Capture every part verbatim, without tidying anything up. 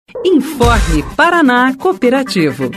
Informe Paraná Cooperativo.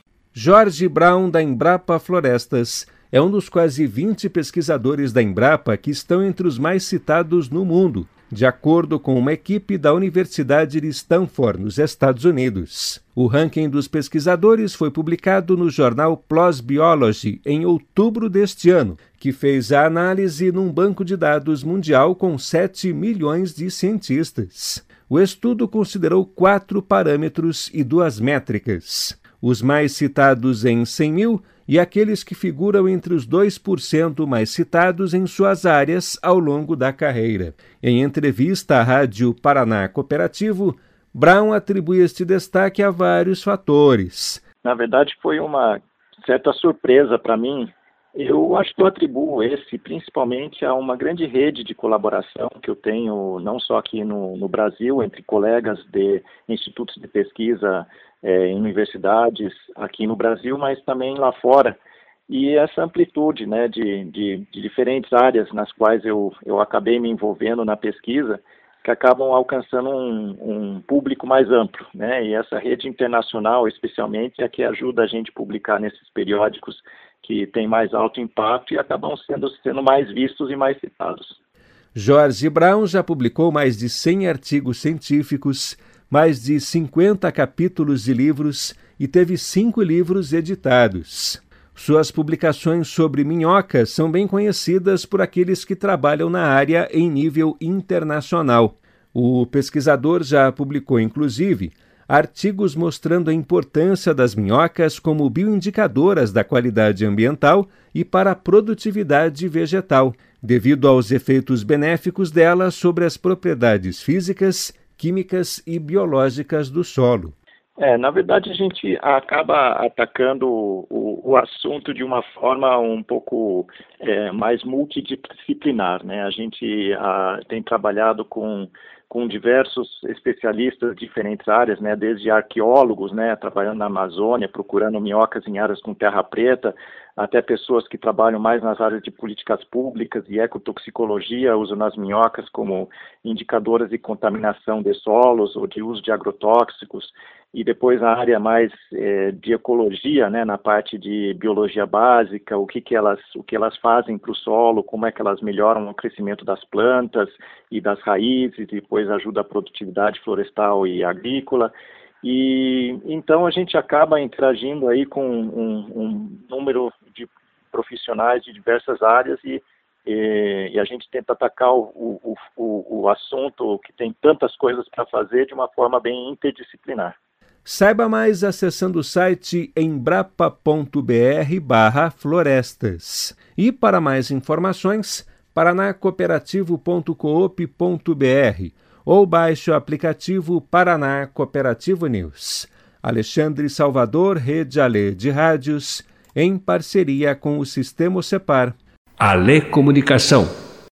Jorge Brown, da Embrapa Florestas, é um dos quase vinte pesquisadores da Embrapa que estão entre os mais citados no mundo, de acordo com uma equipe da Universidade de Stanford, nos Estados Unidos. O ranking dos pesquisadores foi publicado no jornal PLOS Biology em outubro deste ano, que fez a análise num banco de dados mundial com sete milhões de cientistas. O estudo considerou quatro parâmetros e duas métricas: os mais citados em cem mil e aqueles que figuram entre os dois por cento mais citados em suas áreas ao longo da carreira. Em entrevista à Rádio Paraná Cooperativo, Brown atribui este destaque a vários fatores. Na verdade, foi uma certa surpresa para mim. Eu acho que eu atribuo esse principalmente a uma grande rede de colaboração que eu tenho, não só aqui no, no Brasil, entre colegas de institutos de pesquisa é, em universidades aqui no Brasil, mas também lá fora. E essa amplitude, né, de, de, de diferentes áreas nas quais eu, eu acabei me envolvendo na pesquisa, que acabam alcançando um, um público mais amplo, né? E essa rede internacional, especialmente, é a que ajuda a gente a publicar nesses periódicos que têm mais alto impacto e acabam sendo, sendo mais vistos e mais citados. Jorge Brown já publicou mais de cem artigos científicos, mais de cinquenta capítulos de livros e teve cinco livros editados. Suas publicações sobre minhocas são bem conhecidas por aqueles que trabalham na área em nível internacional. O pesquisador já publicou, inclusive, artigos mostrando a importância das minhocas como bioindicadoras da qualidade ambiental e para a produtividade vegetal, devido aos efeitos benéficos delas sobre as propriedades físicas, químicas e biológicas do solo. É, na verdade, a gente acaba atacando o, o assunto de uma forma um pouco é, mais multidisciplinar, né? A gente a, tem trabalhado com, com diversos especialistas de diferentes áreas, né? Desde arqueólogos, né? Trabalhando na Amazônia, procurando minhocas em áreas com terra preta, até pessoas que trabalham mais nas áreas de políticas públicas e ecotoxicologia, usam as minhocas como indicadoras de contaminação de solos ou de uso de agrotóxicos. E depois a área mais é, de ecologia, né, na parte de biologia básica, o que, que, elas, o que elas fazem para o solo, como é que elas melhoram o crescimento das plantas e das raízes, e depois ajuda a produtividade florestal e agrícola. E então a gente acaba interagindo aí com um, um número de profissionais de diversas áreas e, e, e a gente tenta atacar o, o, o, o assunto que tem tantas coisas para fazer de uma forma bem interdisciplinar. Saiba mais acessando o site embrapa.br barra florestas. E para mais informações, paranacooperativo ponto coop ponto br ou baixe o aplicativo Paraná Cooperativo News. Alexandre Salvador, Rede Alê de Rádios, em parceria com o Sistema Cepar. Alê Comunicação.